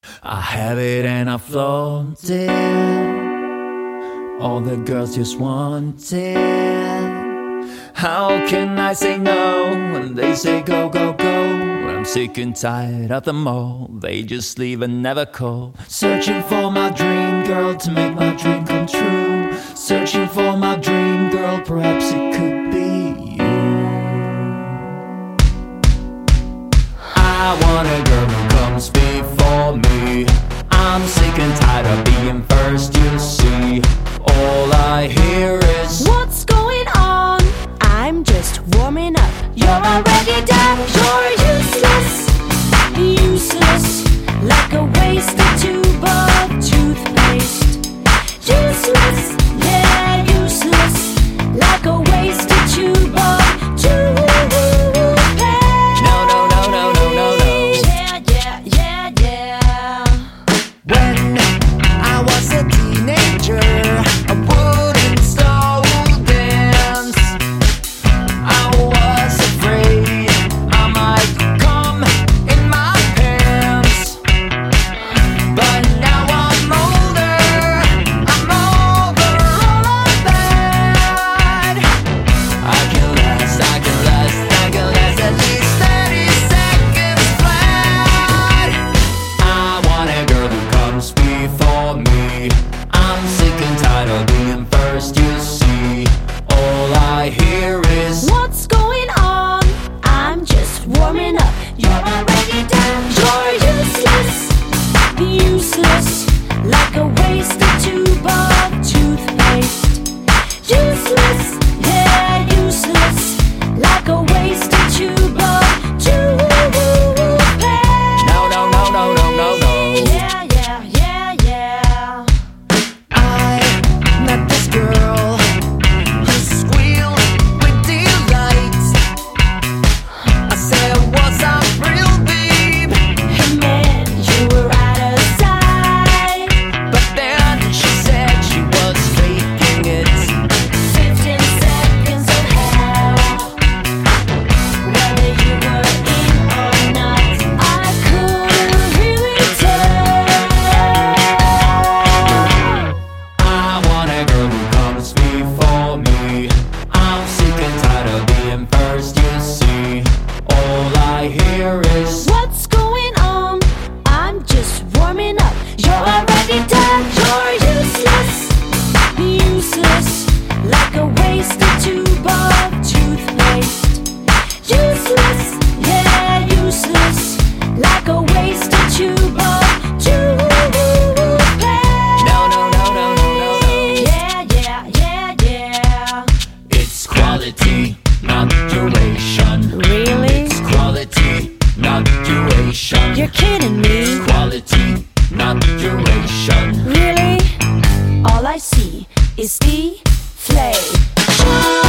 I have it and I flaunt it. All the girls just want it. How can I say no when they say go, go, go? I'm sick and tired of them all. They just leave and never call. Searching for my dream girl to make my dream come true. Searching for my dream girl, perhaps it could be you. I want a girl who comes before me. I'm sick and tired of being first, you see. All I hear is what's going on? I'm just warming up. You're already done. You're useless, useless, like a wasted tube of toothpaste. Useless, yeah, useless, like a wasted tube of toothpaste. no, no, no, no, no, no, no. Yeah, yeah, yeah, yeah. When I was a teenager, I wouldn't slow dance. I was afraid I might come in my pants. But now I'm older, I'm over all of that. I can last at least 30 seconds flat. I want a girl who comes before me. I'm sick and tired of being first, you see. All I hear is What's going on? I'm just warming up. You're already done. You're useless, useless, like a wasted tube of toothpaste. Useless, yeah, useless, like a wasted tube of toothpaste. no, no, no, no, no, no, no. Yeah, yeah, yeah, yeah. I met this girl who squealed with delight. I said, what's up, real babe? Hey man, you were out of sight. But then she said she was faking it. 15 seconds of hell. Whether you were in or not, I couldn't really tell. I want a girl who comes before me. I'm sick and tired of being first, you see. All I hear is What's going on? I'm just warming up. You're already done. You're useless, useless, like a wasted tube of toothpaste. Useless, yeah, useless, like a wasted tube of toothpaste. no, no, no, no, no, no, no. Yeah, yeah, yeah, yeah. It's quality, not duration. Really? It's quality, not duration. You're kidding me. Quality, not duration. Really? All I see is deflation.